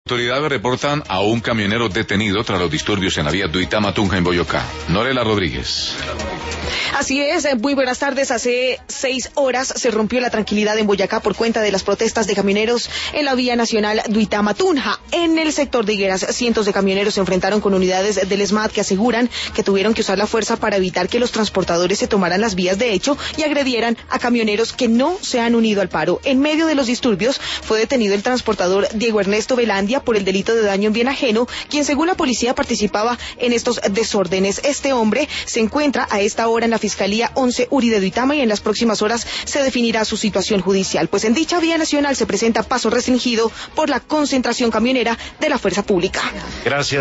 Autoridades reportan a un camionero detenido tras los disturbios en la vía Duitama-Tunja en Boyacá. Norela Rodríguez. Así es, muy buenas tardes. Hace 6 horas se rompió la tranquilidad en Boyacá por cuenta de las protestas de camioneros en la vía nacional Duitama-Tunja. En el sector de Higueras, cientos de camioneros se enfrentaron con unidades del SMAT que aseguran que tuvieron que usar la fuerza para evitar que los transportadores se tomaran las vías de hecho y agredieran a camioneros que no se han unido al paro. En medio de los disturbios fue detenido el transportador Diego Ernesto Velandia por el delito de daño en bien ajeno, quien según la policía participaba en estos desórdenes. Este hombre se encuentra a esta hora en la Fiscalía 11 URI de Duitama y en las próximas horas se definirá su situación judicial, pues en dicha vía nacional se presenta paso restringido por la concentración camionera de la fuerza pública. Gracias.